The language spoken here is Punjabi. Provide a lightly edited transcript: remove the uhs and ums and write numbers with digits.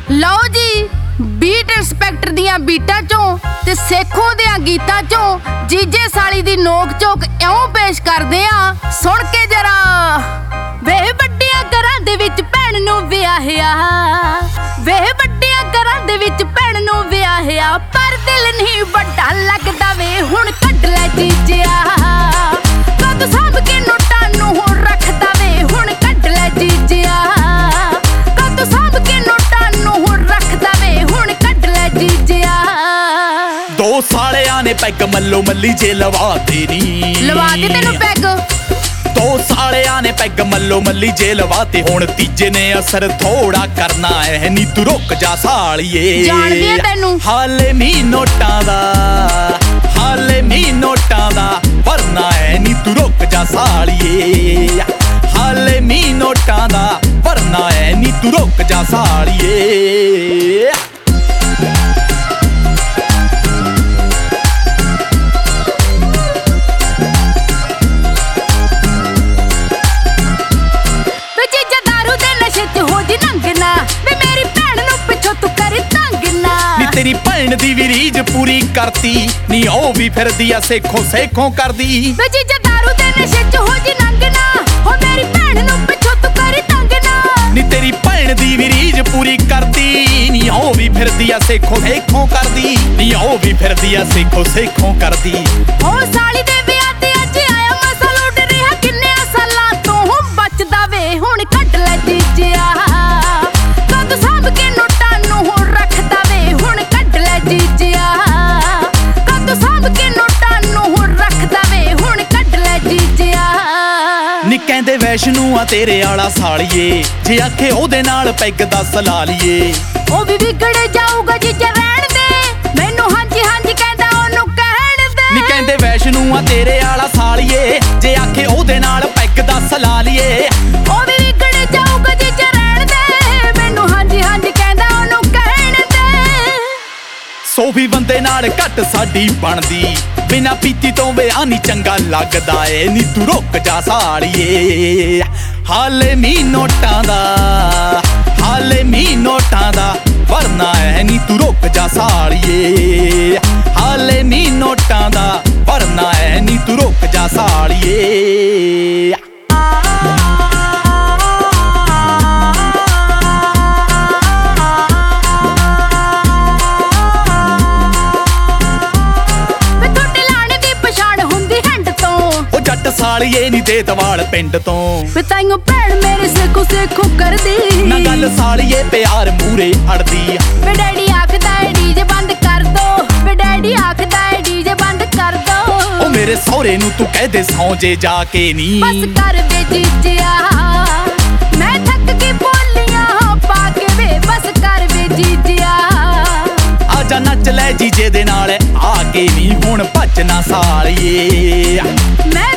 ਲਓ ਜੀ ਬੀਟ ਇੰਸਪੈਕਟਰ ਦੀਆਂ ਬੀਟਾਂ ਚੋਂ ਤੇ ਸੇਖੋਂ ਦਿਆਂ ਗੀਤਾਂ ਚੋਂ ਜੀਜੇ ਸਾਲੀ ਦੀ ਨੋਕ ਝੋਕ ਇਉਂ ਪੇਸ਼ ਕਰਦੇ ਆ, ਸੁਣ ਕੇ ਜਰਾ। ਵੇ ਵੱਡਿਆਂ ਘਰਾਂ ਦੇ ਵਿੱਚ ਭੈਣ ਨੂੰ ਵਿਆਹਿਆ, ਵੇ ਵੱਡਿਆਂ ਘਰਾਂ ਦੇ ਵਿੱਚ ਭੈਣ ਨੂੰ ਵਿਆਹਿਆ, ਪਰ ਦਿਲ ਨਹੀਂ ਵੱਡਾ ਲੱਗਦਾ ਵੇ ਹੁਣ ਕੱਢ ਲੈ ਜੀਜਿਆ। ਕਦ ਸਾਂਭ ਕੇ ਨੋਟਾਂ ਨੂੰ ਹੁਣ ਰੱਖਦਾ ਵੇ ਹੁਣ ਕੱਢ ਲੈ ਜੀਜਿਆ। ਕਦ ਸਾਂਭ ਕੇ ਨੋਟਾਂ ਨੂੰ ਹੁਣ ਰੱਖਦਾ ਵੇ ਹੁਣ ਕੱਢ ਲੈ ਜੀਜਿਆ। ਦੋ ਸਾਲਿਆਂ ਨੇ ਪੈਗ ਮੱਲੋ ਮੱਲੀ ਜੇ ਲਵਾਤੇ ਨੀ, ਲਵਾ ਦੇ ਤੈਨੂੰ ਪੈਗ। ਦੋ ਸਾਲਿਆਂ ਨੇ ਪੈਗ ਮੱਲੋ ਮੱਲੀ ਜੇ ਲਵਾਤੇ, ਹੁਣ ਤੀਜੇ ਨੇ ਅਸਰ ਥੋੜਾ ਕਰਨਾ ਐ ਨੀ ਤੂੰ ਰੁਕ ਜਾ ਸਾਲੀਏ। ਜਾਣਦੀ ਆ ਤੈਨੂੰ ਹਾਲੇ ਨਹੀਂ ਨੋਟਾਂ ਦਾ, ਹਾਲੇ ਨਹੀਂ ਨੋਟਾਂ ਦਾ ਵਰਨਾ ਐ ਨੀ ਤੂੰ ਰੁਕ ਜਾ ਸਾਲੀਏ। ਹਾਲੇ ਨਹੀਂ ਨੋਟਾਂ ਦਾ ਵਰਨਾ ਐ ਨੀ ਤੂੰ ਰੁਕ ਜਾ ਸਾਲੀਏ। ਤੇਰੀ ਭੈਣ ਦੀ ਵੀ ਰੀਝ ਪੂਰੀ ਕਰਤੀ ਨੀ, ਉਹ ਵੀ ਫਿਰਦੀ ਆ ਸੇਖੋਂ ਸੇਖੋਂ ਕਰਦੀ। ਵੇ ਜੀਜਾ ਦਾਰੂ ਦੇ ਨਸ਼ੇ ਚ ਹੋ ਜੀ ਨੰਗਨਾ, ਹੋ ਮੇਰੀ ਭੈਣ ਨੂੰ ਪਿੱਛੋਂ ਤੂੰ ਕਰੀ ਤੰਗਨਾ। ਨੀ ਤੇਰੀ ਭੈਣ ਦੀ ਵੀ ਰੀਝ ਪੂਰੀ ਕਰਦੀ ਨੀ, ਉਹ ਵੀ ਫਿਰਦੀ ਆ ਸੇਖੋਂ ਸੇਖੋਂ ਕਰਦੀ ਨੀ, ਉਹ ਵੀ ਫਿਰਦੀ ਆ ਸੇਖੋਂ ਸੇਖੋਂ ਕਰਦੀ। ਉਹ ਸਾਲੀ ਦੇ ਵਿਆਹ ਤੇ ਅੱਜ ਆਇਆ ਮਸਲ ਉੱਡ ਰਿਹਾ, ਕਿੰਨੇ ਸਾਲਾਂ ਤੋਂ ਬਚਦਾ ਵੇ ਹੁਣ ਕੱਢ ਲੈ ਜੀਜਿਆ। ਕਦ ਸਾਂਭ ਕੇ ਨੋਟਾਂ ਨੂੰ ਹੁਣ ਰੱਖਦਾ ਵੇ ਹੁਣ ਕੱਢ ਲੈ ਜੀਜਿਆ। ਕਦ ਸਾਂਭ ਕੇ ਨੋਟਾਂ ਨੂੰ ਹੁਣ ਰੱਖਦਾ ਵੇ ਹੁਣ ਕੱਢ ਲੈ ਜੀਜਿਆ। ਨੀ ਕਹਿੰਦੇ ਵੈਸ਼ਨੂੰ ਆ ਤੇਰੇ ਆਲਾ ਸਾਲੀਏ, ਜੇ ਆਖੇ ਉਹਦੇ ਨਾਲ ਪੈਗ ਦੱਸ ਲਾ ਲਈਏ। ਉਹ ਵੀ ਵਿਗੜ ਜਾਊਗਾ ਜੀਜਾ ਰਹਿਣ ਦੇ, ਮੈਨੂੰ ਹਾਂਜੀ ਹਾਂਜੀ ਕਹਿੰਦਾ ਉਹਨੂੰ ਕਹਿਣ ਦੇ। ਨੀ ਕਹਿੰਦੇ ਵੈਸ਼ਨੂੰ ਆ ਤੇਰੇ ਆਲਾ ਸਾਲੀਏ, ਜੇ ਆਖੇ ਉਹਦੇ ਨਾਲ ਪੈਗ ਦੱਸ ਲਾ ਲਈਏ। ਉਹ ਵੀ ਵਿਗੜ ਜਾਊਗਾ ਜੀਜਾ ਰਹਿਣ ਦੇ, ਮੈਨੂੰ ਹਾਂਜੀ ਹਾਂਜੀ ਕਹਿੰਦਾ ਉਹਨੂੰ ਕਹਿਣ ਦੇ। ਸੋ ਵੀ ਬੰਦੇ ਨਾਲ ਘੱਟ ਸਾਡੀ ਬਣਦੀ, ਬਿਨਾ ਪੀਤੀ ਤੋਂ ਵਿਆਹ ਨੀ ਚੰਗਾ ਲੱਗਦਾ ਏ ਨੀ ਤੂੰ ਰੁਕ ਜਾ ਸਾਲੀਏ। ਹਾਲੇ ਨਹੀਂ ਨੋਟਾਂ ਦਾ, ਹਾਲੇ ਨਹੀਂ ਨੋਟਾਂ ਦਾ ਵਰਨਾ ਐ ਨੀ ਤੂੰ ਰੁਕ ਜਾ ਸਾਲੀਏ। ਹਾਲੇ ਨਹੀਂ ਨੋਟਾਂ ਦਾ ਵਰਨਾ ਐ ਨੀ ਤੂੰ ਰੁਕ ਜਾ ਸਾਲੀਏ। ਸਾਲੀਏ ਨੀ ਦੇ ਦਵਾਲ ਪਿੰਡ ਤੋਂ, ਵੇ ਤਾਈਓ ਭੈਣ ਮੇਰੇ ਸੇਖੋਂ ਸੇਖੋਂ ਕਰਦੀ ਨਾ ਗੱਲ ਸਾਲੀਏ ਪਿਆਰ ਮੂਰੇ ਅੜਦੀ। ਵੇ ਡੈਡੀ ਆਖਦਾ ਏ ਡੀਜੇ ਬੰਦ ਕਰ ਦੋ, ਵੇ ਡੈਡੀ ਆਖਦਾ ਏ ਡੀਜੇ ਬੰਦ ਕਰ ਦੋ। ਉਹ ਮੇਰੇ ਸਹੁਰੇ ਨੂੰ ਤੂੰ ਕਹਿ ਦੇ ਸੌਂ ਜੇ ਜਾ ਕੇ ਨੀ, ਬਸ ਕਰ ਵੇ ਜੀਜਿਆ ਮੈਂ ਥੱਕ ਕੇ ਬੋਲੀਆਂ ਪਾ ਕੇ ਵੇ, ਬਸ ਕਰ ਵੇ ਜੀਜਿਆ। ਆਜਾ ਨੱਚ ਲੈ ਜੀਜੇ ਦੇ ਨਾਲ ਆ ਕੇ ਨੀ ਹੁਣ ਭੱਜ ਨਾ ਸਾਲੀਏ। ਮੈਂ